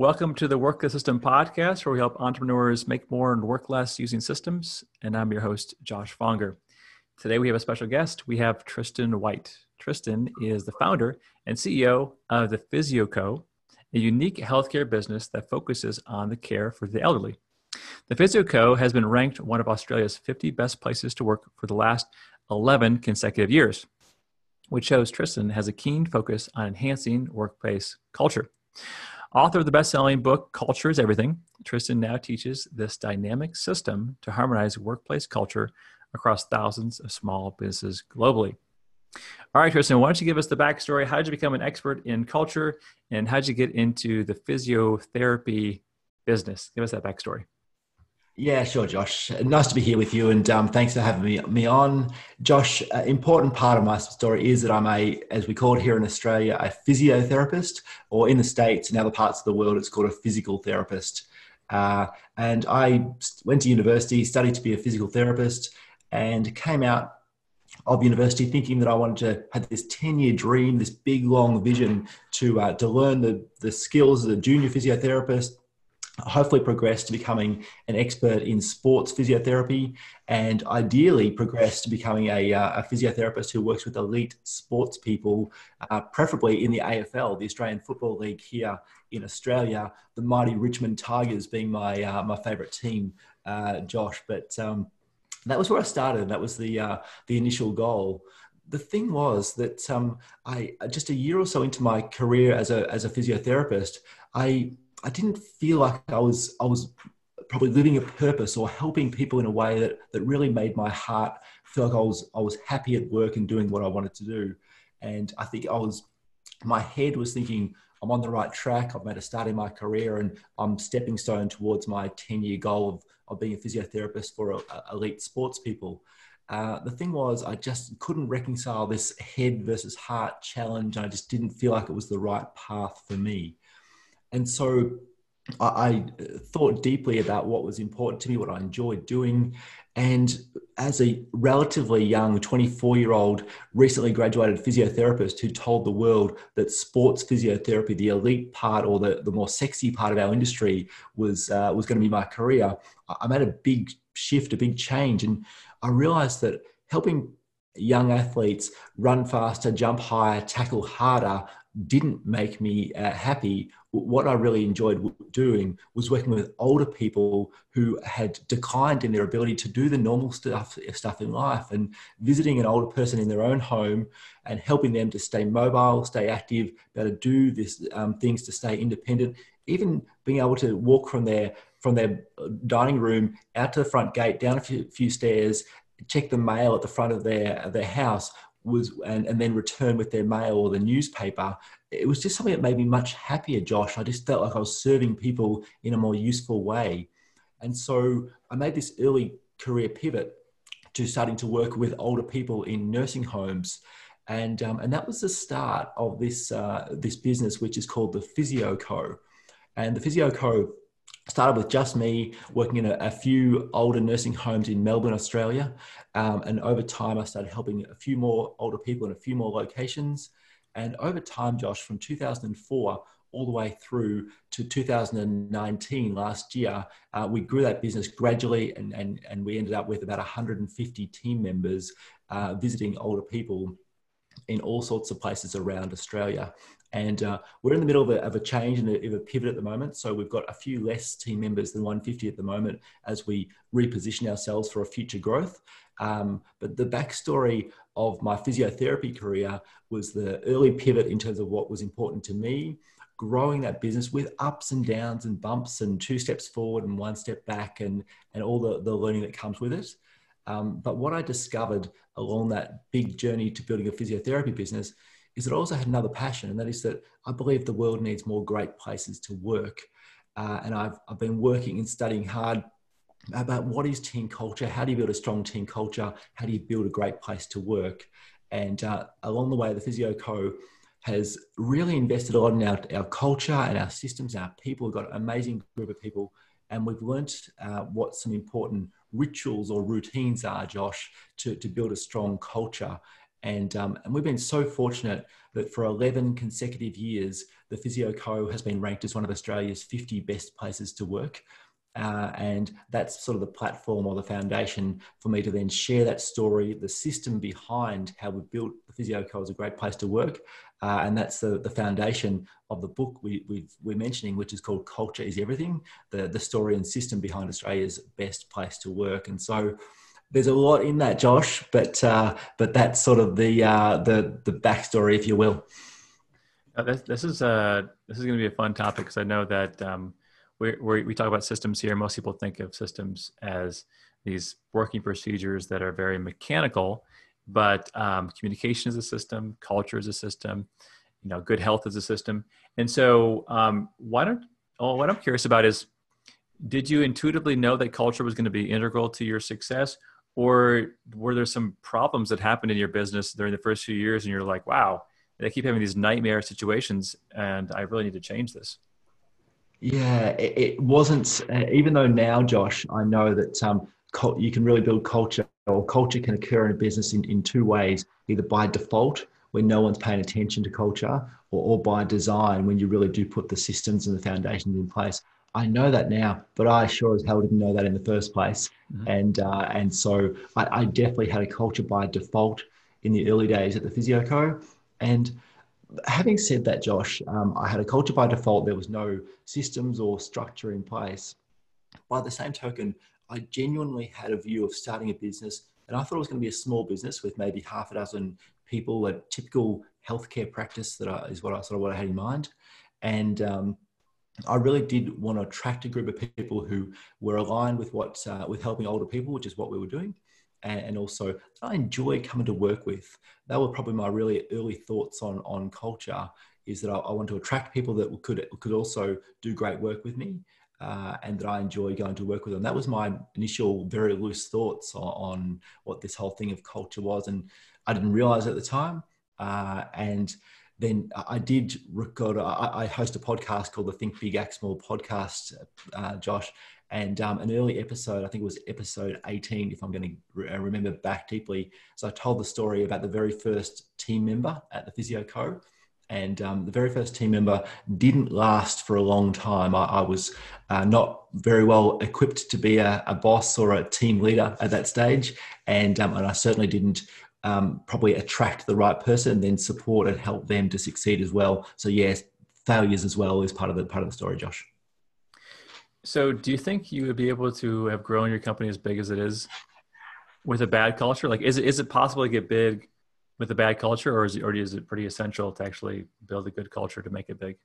Welcome to the Work the System podcast, where we help entrepreneurs make more and work less using systems. And I'm your host, Josh Fonger. Today, we have a special guest. We have Tristan White. Tristan is the founder and CEO of the PhysioCo, a unique healthcare business that focuses on the care for the elderly. The PhysioCo has been ranked one of Australia's 50 best places to work for the last 11 consecutive years, which shows Tristan has a keen focus on enhancing workplace culture. Author of the best-selling book, Culture is Everything, Tristan now teaches this dynamic system to harmonize workplace culture across thousands of small businesses globally. All right, Tristan, why don't you give us the backstory? How did you become an expert in culture, and how did you get into the physiotherapy business? Give us that backstory. Yeah, sure, Josh. Nice to be here with you, and thanks for having me on. Josh, an important part of my story is that I'm as we call it here in Australia, a physiotherapist, or in the States and other parts of the world, it's called a physical therapist. And I went to university, studied to be a physical therapist, and came out of university thinking that I wanted to have this 10-year dream, this big, long vision to learn the skills as a junior physiotherapist, hopefully progress to becoming an expert in sports physiotherapy, and ideally progress to becoming a physiotherapist who works with elite sports people, preferably in the AFL, the Australian Football League here in Australia, the mighty Richmond Tigers being my favourite team, Josh. But that was where I started. That was the initial goal. The thing was that I just a year or so into my career as a physiotherapist, I didn't feel like I was probably living a purpose or helping people in a way that really made my heart feel like I was happy at work and doing what I wanted to do. And I think my head was thinking, I'm on the right track. I've made a start in my career and I'm stepping stone towards my 10-year goal of being a physiotherapist for elite sports people. The thing was, I just couldn't reconcile this head versus heart challenge. I just didn't feel like it was the right path for me. And so I thought deeply about what was important to me, what I enjoyed doing. And as a relatively young 24-year-old, recently graduated physiotherapist who told the world that sports physiotherapy, the elite part or the more sexy part of our industry was going to be my career, I made a big shift, a big change. And I realized that helping young athletes run faster, jump higher, tackle harder didn't make me happy. What I really enjoyed doing was working with older people who had declined in their ability to do the normal stuff in life, and visiting an older person in their own home and helping them to stay mobile, stay active, be able to do this things to stay independent, even being able to walk from their dining room out to the front gate, down a few stairs, check the mail at the front of their house and then return with their mail or the newspaper. It was just something that made me much happier, Josh. I just felt like I was serving people in a more useful way. And so I made this early career pivot to starting to work with older people in nursing homes. And that was the start of this business, which is called the PhysioCo. And the PhysioCo started with just me working in a few older nursing homes in Melbourne, Australia. And over time, I started helping a few more older people in a few more locations. And over time, Josh, from 2004 all the way through to 2019, last year, we grew that business gradually and we ended up with about 150 team members visiting older people in all sorts of places around Australia. And we're in the middle of a change and of a pivot at the moment. So we've got a few less team members than 150 at the moment as we reposition ourselves for a future growth. But the backstory of my physiotherapy career was the early pivot in terms of what was important to me, growing that business with ups and downs and bumps and 2 steps forward and 1 step back and all the learning that comes with it. But what I discovered along that big journey to building a physiotherapy business is that I also had another passion, and that is that I believe the world needs more great places to work. And I've been working and studying hard about what is team culture, how do you build a strong team culture, how do you build a great place to work. And along the way, the PhysioCo has really invested a lot in our culture and our systems, our people. We've got an amazing group of people, and we've learned what some important rituals or routines are, Josh, to build a strong culture. And we've been so fortunate that for 11 consecutive years, the Physio Co has been ranked as one of Australia's 50 best places to work. And that's sort of the platform or the foundation for me to then share that story, the system behind how we built the Physio Co as a great place to work. And that's the foundation of the book we're mentioning, which is called Culture is Everything, the story and system behind Australia's best place to work. And so there's a lot in that, Josh, but that's sort of the backstory, if you will. This is going to be a fun topic, because I know that we talk about systems here. Most people think of systems as these working procedures that are very mechanical, but communication is a system, culture is a system, good health is a system. And so what I'm curious about is, did you intuitively know that culture was going to be integral to your success? Or were there some problems that happened in your business during the first few years and you're like, wow, I keep having these nightmare situations and I really need to change this? Yeah, it wasn't, even though now, Josh, I know that you can really build culture, or culture can occur in a business in two ways, either by default, when no one's paying attention to culture, or by design, when you really do put the systems and the foundations in place. I know that now, but I sure as hell didn't know that in the first place. Mm-hmm. And so I definitely had a culture by default in the early days at the Physio Co. And having said that, Josh, I had a culture by default. There was no systems or structure in place. By the same token, I genuinely had a view of starting a business, and I thought it was going to be a small business with maybe half a dozen people, a typical healthcare practice is what I had in mind. And I really did want to attract a group of people who were aligned with with helping older people, which is what we were doing. And also I enjoy coming to work with. That were probably my really early thoughts on culture, is that I want to attract people that could also do great work with me, and that I enjoy going to work with them. That was my initial very loose thoughts on what this whole thing of culture was. And I didn't realize at the time. And then I did record, I host a podcast called the Think Big Act Small podcast, Josh. And an early episode, I think it was episode 18, if I'm going to remember back deeply. So I told the story about the very first team member at the Physio Co. And the very first team member didn't last for a long time. I was not very well equipped to be a boss or a team leader at that stage. And I certainly didn't probably attract the right person and then support and help them to succeed as well. So yes, failures as well is part of the story, Josh. So do you think you would be able to have grown your company as big as it is with a bad culture? Like, is it possible to get big with a bad culture, or is it pretty essential to actually build a good culture to make it big?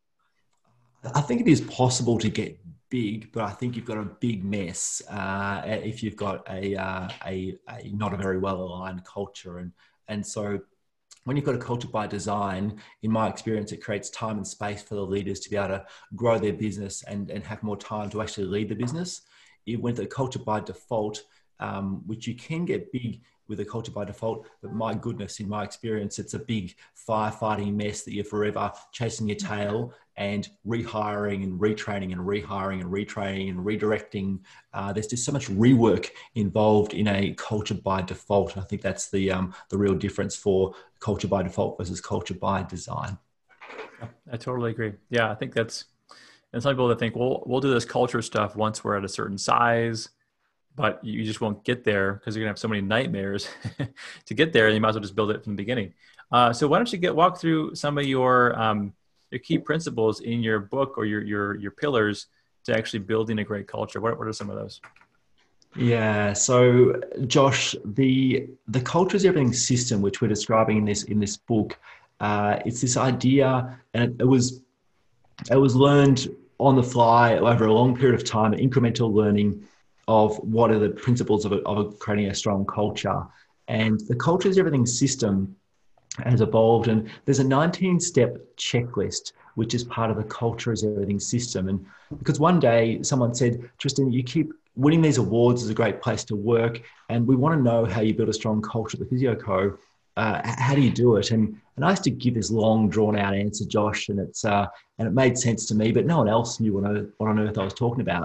I think it is possible to get big, but I think you've got a big mess if you've got a not a very well aligned culture. And so when you've got a culture by design, in my experience, it creates time and space for the leaders to be able to grow their business and have more time to actually lead the business. With a culture by default, which you can get big with a culture by default, but my goodness, in my experience, it's a big firefighting mess that you're forever chasing your tail and rehiring and retraining and rehiring and retraining and redirecting. There's just so much rework involved in a culture by default. And I think that's the real difference for culture by default versus culture by design. I totally agree. Yeah, I think and some people that think, well, we'll do this culture stuff once we're at a certain size, but you just won't get there because you're gonna have so many nightmares to get there, and you might as well just build it from the beginning. So why don't you walk through some of your key principles in your book, or your pillars to actually building a great culture? What are some of those? Yeah. So Josh, the Culture is Everything system, which we're describing in this book, it's this idea, and it was learned on the fly over a long period of time, incremental learning of what are the principles of creating a strong culture. And the Culture is Everything system has evolved, and there's a 19-step checklist which is part of the Culture is Everything system. And because one day someone said, Tristan, you keep winning these awards as a great place to work, and we want to know how you build a strong culture at the Physio Co. How do you do it? And I used to give this long, drawn-out answer, Josh, and it made sense to me, but no one else knew what on earth I was talking about.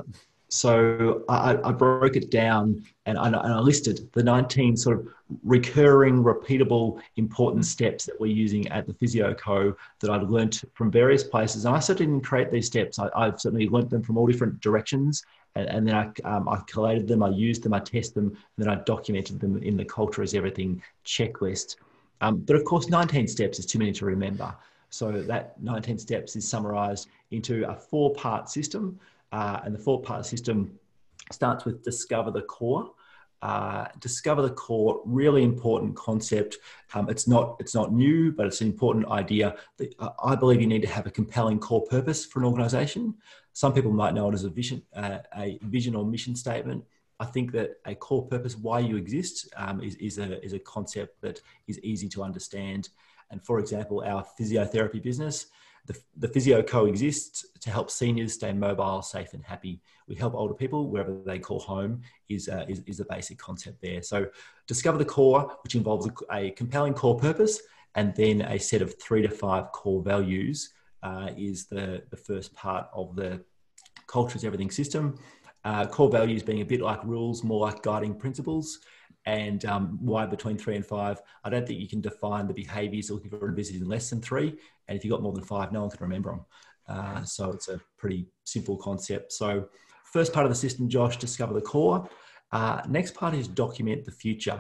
So I broke it down and I listed the 19 sort of recurring, repeatable, important steps that we're using at the Physio Co that I'd learnt from various places. And I certainly didn't create these steps. I've certainly learnt them from all different directions. And then I collated them, I used them, I tested them, and then I documented them in the Culture is Everything checklist. But of course, 19 steps is too many to remember. So that 19 steps is summarized into a 4-part system. And the 4-part system starts with discover the core. Discover the core, really important concept. It's not new, but it's an important idea. I believe you need to have a compelling core purpose for an organization. Some people might know it as a vision or mission statement. I think that a core purpose, why you exist, is a concept that is easy to understand. And for example, our physiotherapy business, the Physio Co exists to help seniors stay mobile, safe, and happy. We help older people wherever they call home is a basic concept there. So discover the core, which involves a compelling core purpose, and then a set of 3 to 5 core values is the first part of the Culture is Everything system. Core values being a bit like rules, more like guiding principles. And why between 3 and 5? I don't think you can define the behaviours looking for a visit in less than 3. And if you've got more than 5, no one can remember them. So it's a pretty simple concept. So first part of the system, Josh, discover the core. Next part is document the future.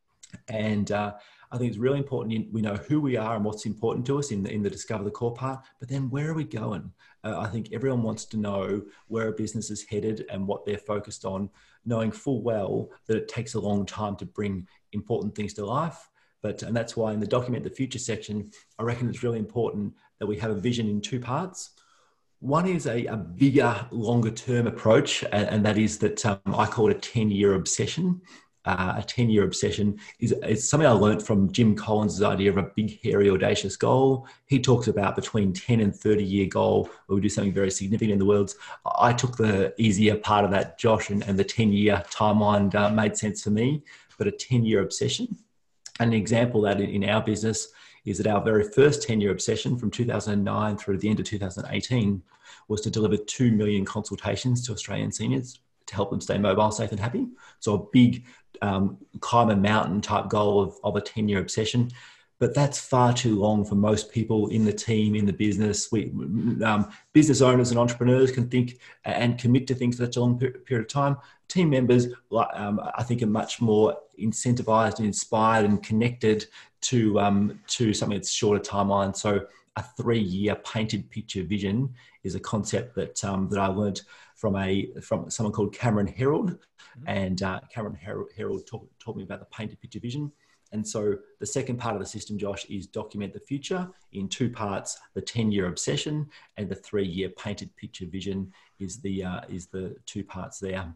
And I think it's really important we know who we are and what's important to us in the discover the core part, but then where are we going? I think everyone wants to know where a business is headed and what they're focused on, knowing full well that it takes a long time to bring important things to life. And that's why in the document the future section, I reckon it's really important that we have a vision in 2 parts. One is a bigger, longer term approach, and that is that I call it a 10-year obsession. A 10-year obsession is something I learned from Jim Collins' idea of a big, hairy, audacious goal. He talks about between 10 and 30-year goal where we do something very significant in the world. I took the easier part of that, Josh, and the 10-year timeline made sense for me, but a 10-year obsession. And an example of that in our business is that our very first 10-year obsession from 2009 through to the end of 2018 was to deliver 2 million consultations to Australian seniors to help them stay mobile, safe and happy. So a big climb a mountain type goal of a 10-year obsession. But that's far too long for most people in the team, in the business. Business owners and entrepreneurs can think and commit to things for such a long period of time. Team members, I think, are much more incentivized and inspired and connected to something that's shorter timeline. So a 3-year painted picture vision is a concept that I learned from someone called Cameron Herold. And Cameron Herold taught me about the painted picture vision. And so the second part of the system, Josh, is document the future in 2 parts. The 10-year obsession and the 3-year painted picture vision is the 2 parts there.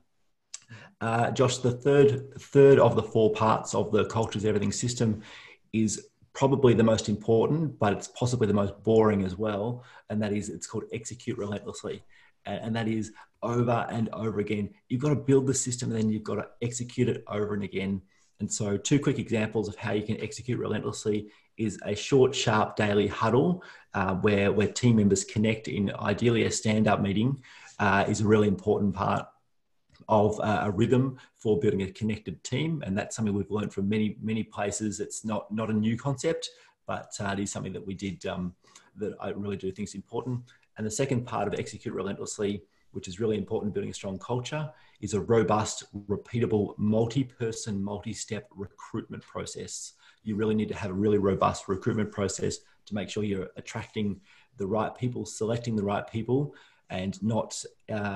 Josh, the third of the 4 parts of the Culture is Everything system is probably the most important, but it's possibly the most boring as well. And that is, it's called execute relentlessly. And that is over and over again. You've got to build the system and then you've got to execute it over and again. And so 2 quick examples of how you can execute relentlessly is a short, sharp daily huddle where team members connect in ideally a stand-up meeting is a really important part of a rhythm for building a connected team. And that's something we've learned from many, many places. It's not a new concept, but it is something that we did that I really do think is important. And the second part of execute relentlessly, which is really important in building a strong culture, is a robust, repeatable, multi-person, multi-step recruitment process. You really need to have a really robust recruitment process to make sure you're attracting the right people, selecting the right people, and not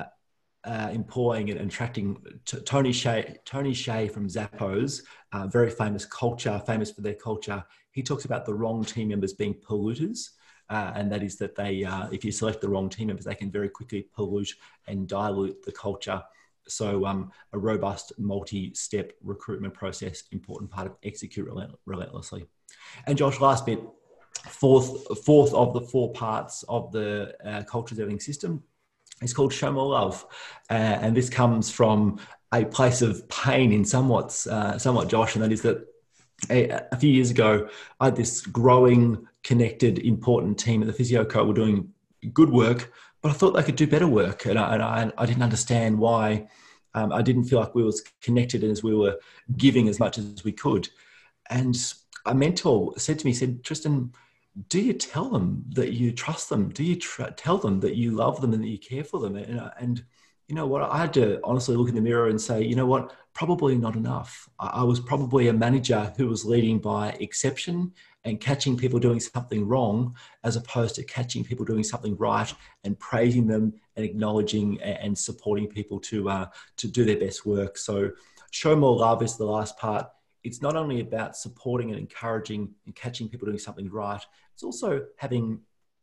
employing and attracting Tony Hsieh from Zappos, very famous famous for their culture. He talks about the wrong team members being polluters. And that is that they, if you select the wrong team members, they can very quickly pollute and dilute the culture. So a robust multi-step recruitment process, important part of execute relentlessly. And Josh, last bit, fourth of the 4 parts of the Culture is Everything system is called Show More Love. And this comes from a place of pain in somewhat, Josh, and that is that a few years ago, I had this growing, connected, important team at the Physio Co. We're doing good work, but but I thought they could do better work. And I didn't understand why. I didn't feel like we was connected as we were giving as much as we could. And a mentor said to me, said, Tristan, do you tell them that you trust them? Do you tell them that you love them and that you care for them? And you know what? I had to honestly look in the mirror and say, you know what? Probably not enough. I was probably a manager who was leading by exception and catching people doing something wrong, as opposed to catching people doing something right and praising them and acknowledging and supporting people to do their best work. So show more love is the last part. It's not only about supporting and encouraging and catching people doing something right, it's also having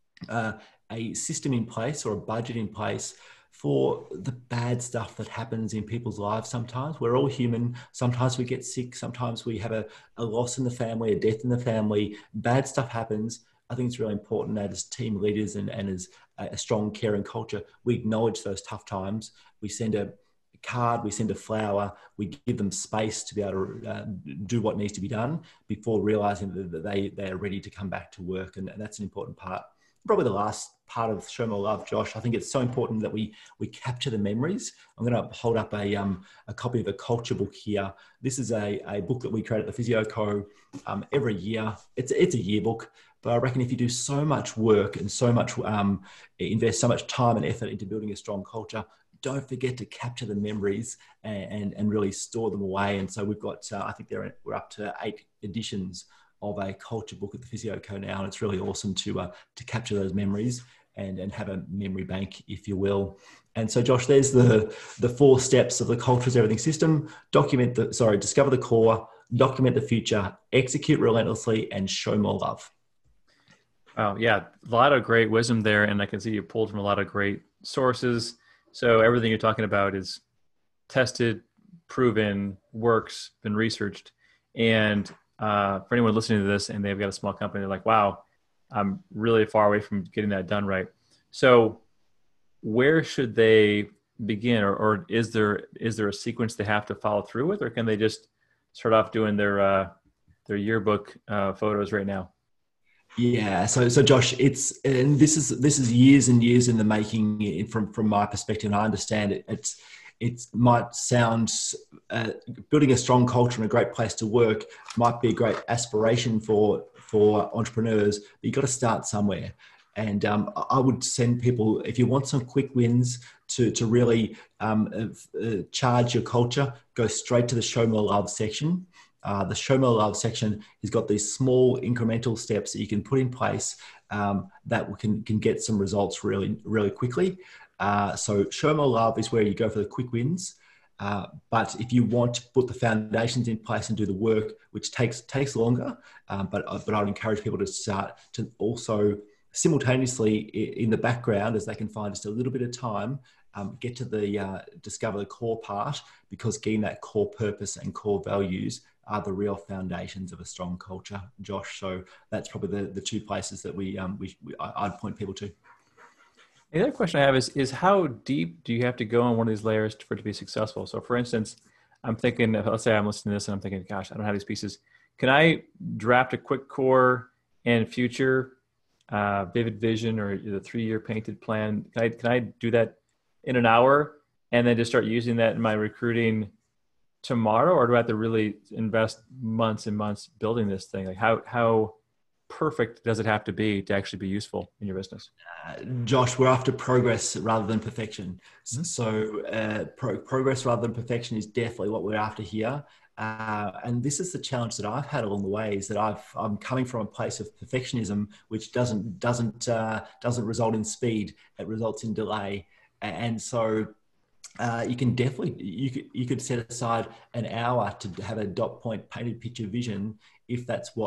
a system in place or a budget in place for the bad stuff that happens in people's lives. Sometimes we're all human. Sometimes we get sick. Sometimes we have a loss in the family, a death in the family. Bad stuff happens. I think it's really important that as team leaders and as a strong caring culture, we acknowledge those tough times. We send a card, we send a flower, we give them space to be able to do what needs to be done before realizing that they are ready to come back to work. And that's an important part. Probably the last part of Show More Love, Josh. I think it's so important that we capture the memories. I'm going to hold up a copy of a culture book here. This is a book that we create at the Physio Co every year. It's a yearbook, but I reckon if you do so much work and so much invest so much time and effort into building a strong culture, don't forget to capture the memories and really store them away. And so we've got, I think we're up to 8 editions of a culture book at the Physio Co now, and it's really awesome to capture those memories and have a memory bank, if you will. And so, Josh, there's the 4 steps of the Culture is Everything system. Discover the core, document the future, execute relentlessly, and show more love. Oh, yeah, a lot of great wisdom there, and I can see you pulled from a lot of great sources. So everything you're talking about is tested, proven, works, been researched. And for anyone listening to this and they've got a small company, they're like, wow, I'm really far away from getting that done right. So where should they begin? Or is there a sequence they have to follow through with? Or can they just start off doing their yearbook photos right now? Yeah, so Josh, this is years and years in the making from my perspective. And I understand it might sound building a strong culture and a great place to work might be a great aspiration for entrepreneurs, but you've got to start somewhere. And I would send people, if you want some quick wins to really charge your culture, go straight to the Show More Love section. The Show More Love section has got these small incremental steps that you can put in place that can get some results really, really quickly. So Show More Love is where you go for the quick wins. But if you want to put the foundations in place and do the work, which takes longer, but I'd encourage people to start to also simultaneously in the background, as they can find just a little bit of time, get to the discover the core part, because getting that core purpose and core values are the real foundations of a strong culture, Josh. So that's probably the 2 places that I'd point people to. The other question I have is how deep do you have to go on one of these layers for it to be successful? So for instance, I'm thinking, let's say I'm listening to this and I'm thinking, gosh, I don't have these pieces. Can I draft a quick core and future vivid vision or the 3-year painted plan? Can I do that in an hour and then just start using that in my recruiting tomorrow? Or do I have to really invest months and months building this thing? Like how perfect does it have to be to actually be useful in your business? Josh, we're after progress rather than perfection. Mm-hmm. So progress rather than perfection is definitely what we're after here. And this is the challenge that I've had along the way, is that I'm coming from a place of perfectionism, which doesn't result in speed. It results in delay. And so you can definitely, you could set aside an hour to have a dot point painted picture vision, if that's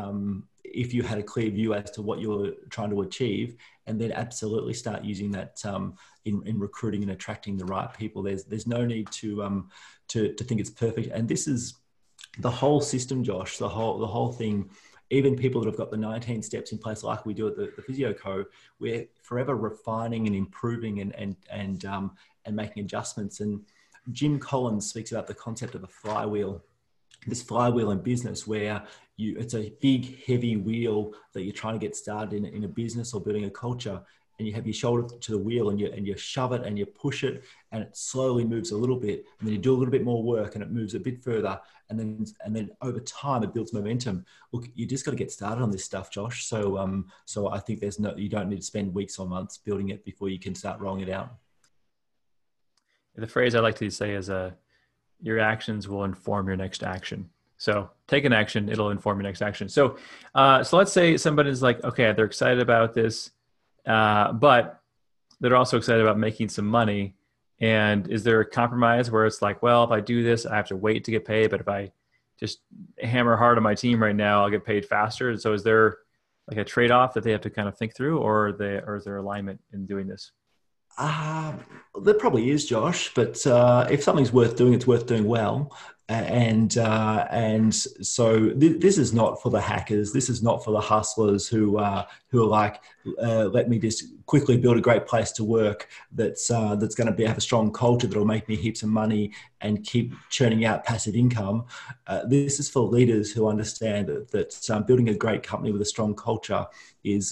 if you had a clear view as to what you're trying to achieve, and then absolutely start using that in recruiting and attracting the right people. There's no need to think it's perfect. And this is the whole system, Josh, the whole thing. Even people that have got the 19 steps in place, like we do at the Physio Co, we're forever refining and improving and making adjustments. And Jim Collins speaks about the concept of a flywheel. This flywheel in business, where it's a big, heavy wheel that you're trying to get started in a business or building a culture. and you have your shoulder to the wheel, and you shove it and you push it, and it slowly moves a little bit, and then you do a little bit more work and it moves a bit further, and then over time it builds momentum. Look, you just got to get started on this stuff, Josh. So I think you don't need to spend weeks or months building it before you can start rolling it out. The phrase I like to say is your actions will inform your next action. So take an action, it'll inform your next action. So let's say somebody's like, okay, they're excited about this, but they're also excited about making some money. And is there a compromise where it's like, well, if I do this, I have to wait to get paid, but if I just hammer hard on my team right now, I'll get paid faster. And so is there like a trade-off that they have to kind of think through, or is there alignment in doing this? There probably is, Josh, but if something's worth doing, it's worth doing well. And so this is not for the hackers. This is not for the hustlers who are like, let me just quickly build a great place to work that's going to have a strong culture that'll make me heaps of money and keep churning out passive income. This is for leaders who understand that building a great company with a strong culture is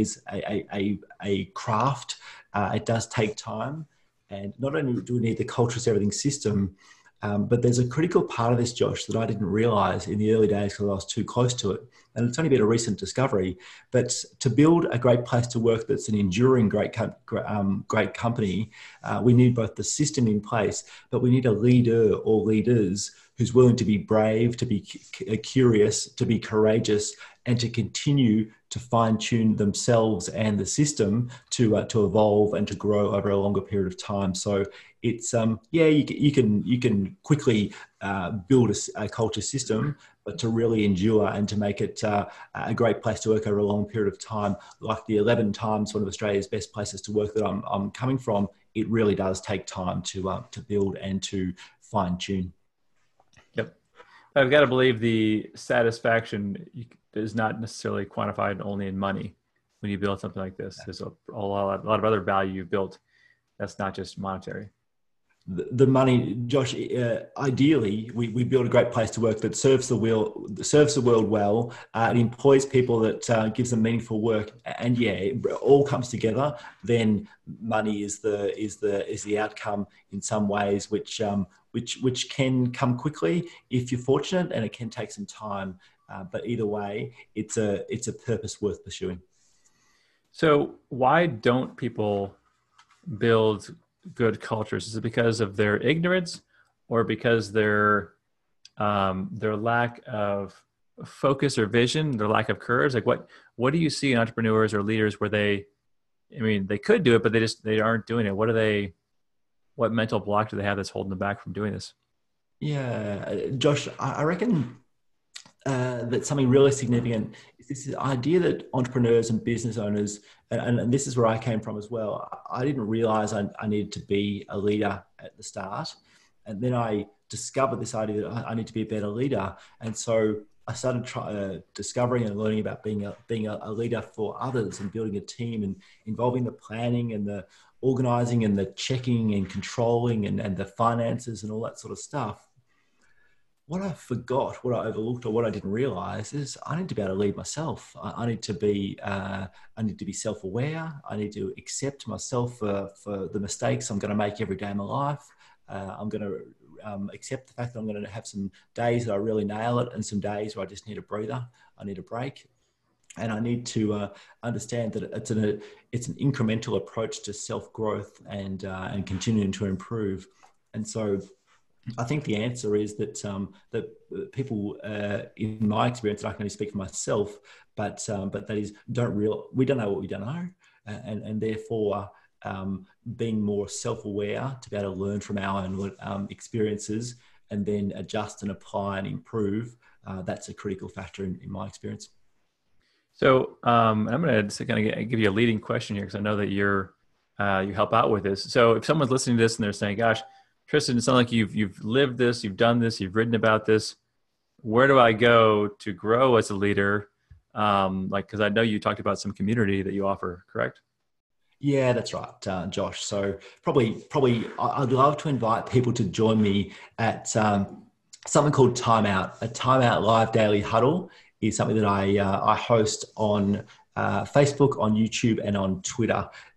a craft. It does take time, and not only do we need the culture as everything system, but there's a critical part of this, Josh, that I didn't realize in the early days because I was too close to it. And it's only been a recent discovery. But to build a great place to work that's an enduring great company, we need both the system in place, but we need a leader or leaders who's willing to be brave, to be curious, to be courageous, and to continue to fine-tune themselves and the system to evolve and to grow over a longer period of time. So it's you can quickly build a culture system, but to really endure and to make it a great place to work over a long period of time, like the 11 times one of Australia's best places to work that I'm coming from, it really does take time to build and to fine-tune. Yep, I've got to believe the satisfaction is not necessarily quantified only in money when you build something like this. There's a lot of other value you've built that's not just monetary. The money, Josh, ideally, we build a great place to work that serves the world well. It employs people that gives them meaningful work, and it all comes together. Then money is the outcome in some ways, which can come quickly if you're fortunate, and it can take some time. But either way, it's a purpose worth pursuing. So why don't people build good cultures? Is it because of their ignorance, or because their lack of focus or vision, their lack of courage? Like what do you see in entrepreneurs or leaders where they could do it, but they aren't doing it? What mental block do they have that's holding them back from doing this? Yeah, Josh, I reckon that something really significant is this idea that entrepreneurs and business owners, and this is where I came from as well. I didn't realize I needed to be a leader at the start. And then I discovered this idea that I need to be a better leader. And so I started discovering and learning about being a leader for others and building a team and involving the planning and the organizing and the checking and controlling and the finances and all that sort of stuff. What I forgot, what I overlooked, or what I didn't realize is I need to be able to lead myself. I need to be self-aware. I need to accept myself for the mistakes I'm going to make every day of my life. I'm going to accept the fact that I'm going to have some days that I really nail it and some days where I just need a breather. I need a break. And I need to understand that it's an incremental approach to self-growth and continuing to improve. And so I think the answer is that people, in my experience, and I can only speak for myself, but that is we don't know what we don't know, and therefore being more self-aware to be able to learn from our own experiences and then adjust and apply and improve. That's a critical factor in my experience. So I'm going to kind of give you a leading question here because I know that you help out with this. So if someone's listening to this and they're saying, "Gosh, Tristan, it sounds like you've lived this, you've done this, you've written about this. Where do I go to grow as a leader?" Because I know you talked about some community that you offer, correct? Yeah, that's right, Josh. So probably I'd love to invite people to join me at something called Time Out. A Time Out Live Daily Huddle is something that I host on Facebook, on YouTube, and on Twitter.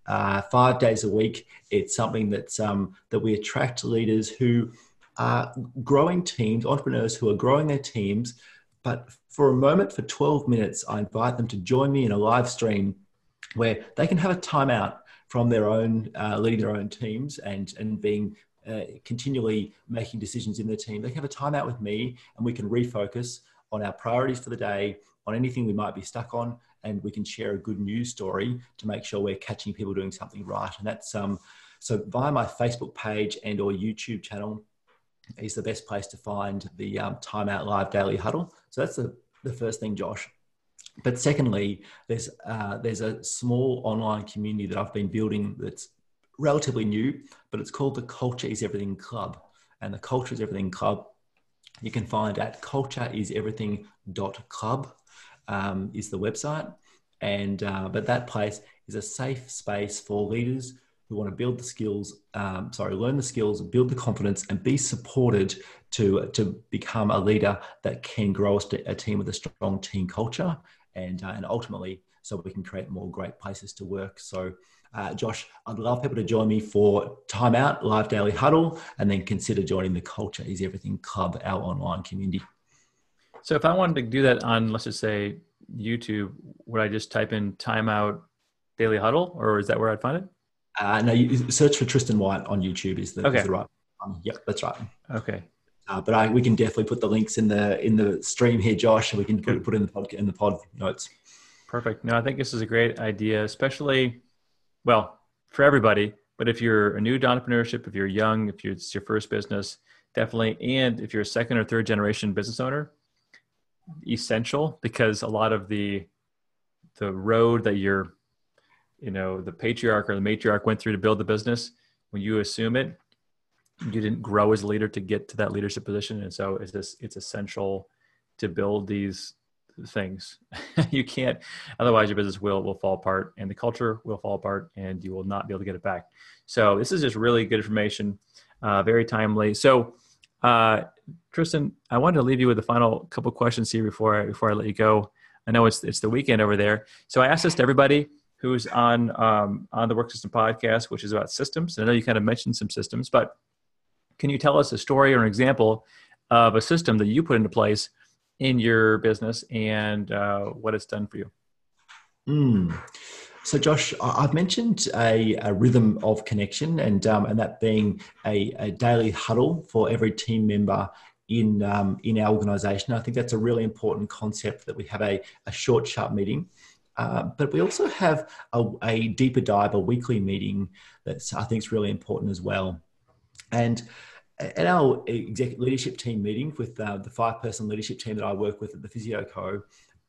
5 days a week. It's something that's that we attract leaders who are growing teams, entrepreneurs who are growing their teams. But for a moment, for 12 minutes, I invite them to join me in a live stream where they can have a timeout from their own leading their own teams and being continually making decisions in their team. They can have a timeout with me, and we can refocus on our priorities for the day, on anything we might be stuck on, and we can share a good news story to make sure we're catching people doing something right. And that's so via my Facebook page and or YouTube channel is the best place to find the Time Out Live Daily Huddle. So that's the first thing, Josh. But secondly, there's a small online community that I've been building that's relatively new, but it's called the Culture is Everything Club. And the Culture is Everything Club you can find at cultureiseverything.club is the website. And but that place is a safe space for leaders who want to build the skills, learn the skills, build the confidence, and be supported to become a leader that can grow a team with a strong team culture, and ultimately, so we can create more great places to work. So, Josh, I'd love people to join me for Time Out Live Daily Huddle, and then consider joining the Culture is Everything Club, our online community. So, if I wanted to do that on, let's just say, YouTube, would I just type in Time Out Daily Huddle, or is that where I'd find it? No, you search for Tristan White on YouTube is the right one. Yep, that's right. Okay. But we can definitely put the links in the stream here, Josh, and we can put it in the pod notes. Perfect. No, I think this is a great idea, especially, well, for everybody. But if you're a new to entrepreneurship, if you're young, if it's your first business, definitely. And if you're a second or third generation business owner, essential, because a lot of the road that the patriarch or the matriarch went through to build the business, when you assume it, you didn't grow as a leader to get to that leadership position. And so it's essential to build these things. You can't, otherwise your business will fall apart, and the culture will fall apart, and you will not be able to get it back. So this is just really good information, very timely. So Tristan, I wanted to leave you with the final couple questions here before I let you go. I know it's the weekend over there. So I asked this to everybody who's on the Work System podcast, which is about systems. And I know you kind of mentioned some systems, but can you tell us a story or an example of a system that you put into place in your business and what it's done for you? So, Josh, I've mentioned a rhythm of connection, and that being a daily huddle for every team member in our organisation. I think that's a really important concept, that we have a short, sharp meeting. But we also have a deeper dive, a weekly meeting that I think is really important as well. And at our executive leadership team meeting with the 5-person leadership team that I work with at the Physio Co,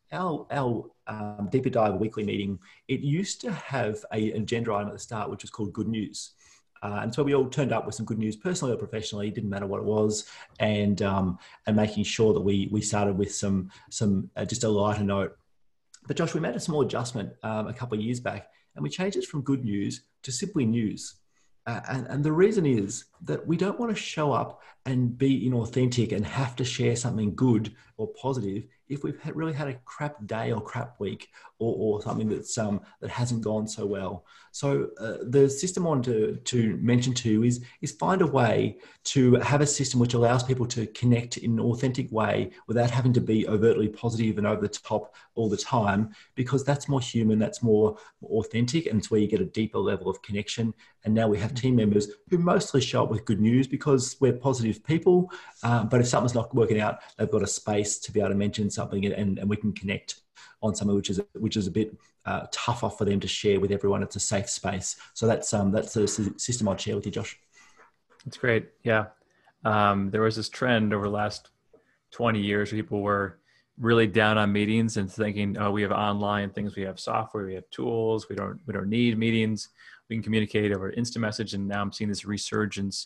our deeper dive weekly meeting, it used to have an agenda item at the start, which was called Good News. And so we all turned up with some good news, personally or professionally, didn't matter what it was, and making sure that we started with some just a lighter note. But Josh, we made a small adjustment a couple of years back, and we changed it from good news to simply news. And the reason is that we don't want to show up and be inauthentic and have to share something good or positive if we've really had a crap day or crap week or something that's that hasn't gone so well. So the system I wanted to mention to you is find a way to have a system which allows people to connect in an authentic way without having to be overtly positive and over the top all the time, because that's more human, that's more authentic, and it's where you get a deeper level of connection. And now we have team members who mostly show up with good news because we're positive people, but if something's not working out, they've got a space to be able to mention something, and we can connect on something which is a bit tougher for them to share with everyone. It's a safe space. So that's the system I'd share with you, Josh. That's great. Yeah. There was this trend over the last 20 years where people were really down on meetings and thinking, oh, we have online things, we have software, we have tools, we don't need meetings, we can communicate over instant message. And now I'm seeing this resurgence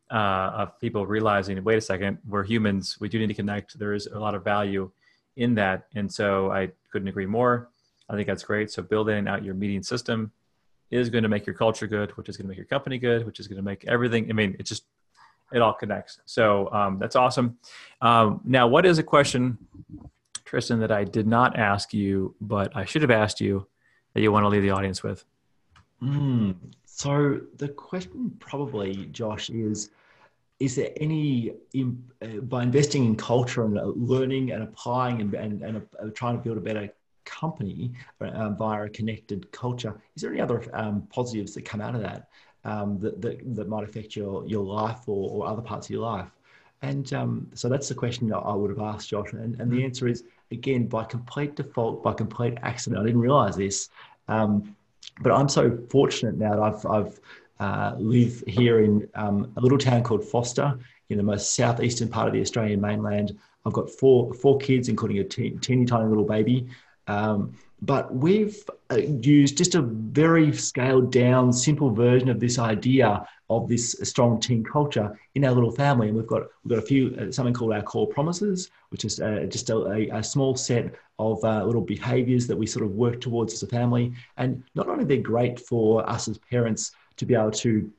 of people realizing, wait a second, we're humans, we do need to connect. There is a lot of value in that. And so I couldn't agree more. I think that's great. So building out your meeting system is going to make your culture good, which is going to make your company good, which is going to make everything. I mean, it all connects. So that's awesome. Now, what is a question, Tristan, that I did not ask you, but I should have asked you, that you want to leave the audience with? Mm. So the question probably, Josh, is there any, by investing in culture and learning and applying and trying to build a better company via a connected culture, is there any other positives that come out of that, that might affect your life or other parts of your life? And so that's the question that I would have asked Josh. And the Mhm. answer is, again, by complete default, by complete accident. I didn't realize this. Um, but I'm so fortunate now that I've live here in a little town called Foster in the most southeastern part of the Australian mainland. I've got four kids, including a teeny tiny little baby. But we've used just a very scaled down, simple version of this idea of this strong team culture in our little family, and we've got a few something called our core promises, which is just a small set of little behaviours that we sort of work towards as a family. And not only they're great for us as parents to be able to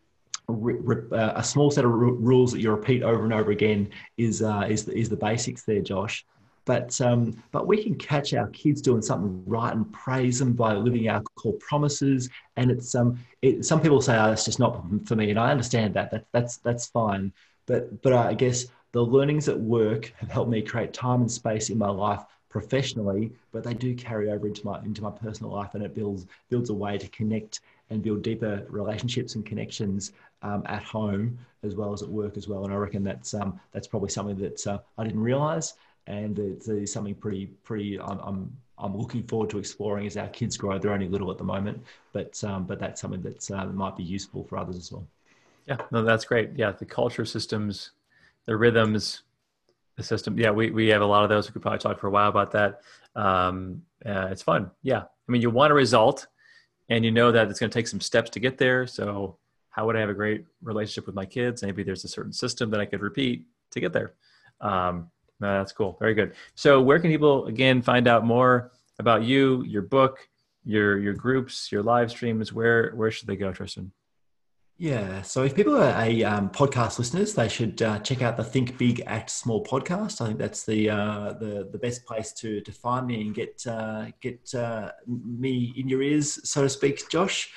a small set of rules that you repeat over and over again is the basics there, Josh. But we can catch our kids doing something right and praise them by living our core promises. And some people say, "Oh, that's just not for me," and I understand that. That's fine. But I guess the learnings at work have helped me create time and space in my life professionally, but they do carry over into my personal life, and it builds a way to connect and build deeper relationships and connections at home as well as at work as well. And I reckon that's probably something that I didn't realize, and it's something pretty. I'm looking forward to exploring as our kids grow. They're only little at the moment, but that's something that might be useful for others as well. Yeah, no, that's great. Yeah, the culture systems, the rhythms, the system. Yeah, we have a lot of those. We could probably talk for a while about that. It's fun. Yeah, I mean, you want a result, and you know that it's going to take some steps to get there. So, how would I have a great relationship with my kids? Maybe there's a certain system that I could repeat to get there. No, that's cool. Very good. So, where can people again find out more about you, your book, your groups, your live streams? Where should they go, Tristan? Yeah, so if people are podcast listeners, they should check out the Think Big, Act Small podcast. I think that's the best place to find me and get me in your ears, so to speak, Josh.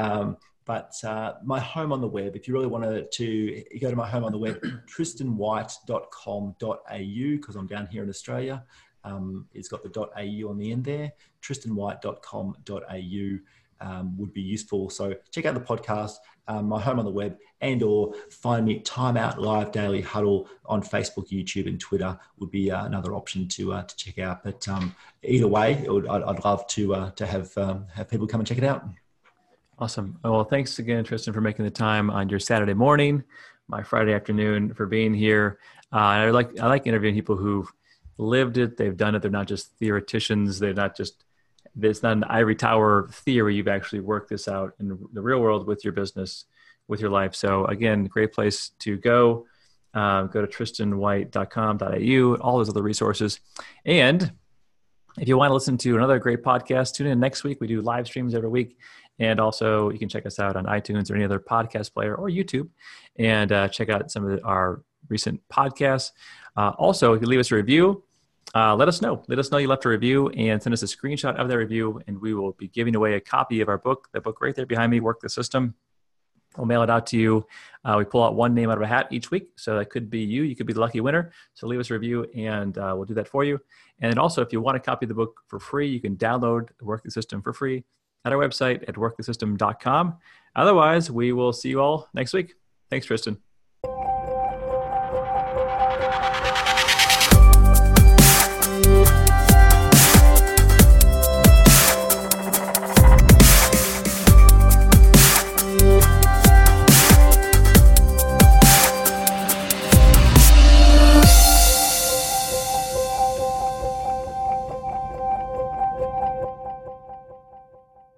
But my home on the web, if you really wanted to you go to my home on the web, tristanwhite.com.au, because I'm down here in Australia. It's got the .au on the end there, tristanwhite.com.au. Would be useful. So check out the podcast, my home on the web, and or find me at Time Out Live Daily Huddle on Facebook, YouTube, and Twitter would be another option to check out. But either way, I'd love to have people come and check it out. Awesome. Well, thanks again, Tristan, for making the time on your Saturday morning, my Friday afternoon, for being here. And I like interviewing people who've lived it, they've done it. They're not just theoreticians. They're not just It's not an ivory tower theory. You've actually worked this out in the real world with your business, with your life. So again, great place to go. Go to tristanwhite.com.au, all those other resources. And if you want to listen to another great podcast, tune in next week. We do live streams every week. And also you can check us out on iTunes or any other podcast player or YouTube and check out some of our recent podcasts. Also, if you leave us a review, let us know. Let us know you left a review and send us a screenshot of that review, and we will be giving away a copy of our book, the book right there behind me, Work the System. We'll mail it out to you. We pull out one name out of a hat each week, so that could be you. You could be the lucky winner. So leave us a review, and we'll do that for you. And then also, if you want a copy of the book for free, you can download Work the System for free at our website at workthesystem.com. Otherwise, we will see you all next week. Thanks, Tristan.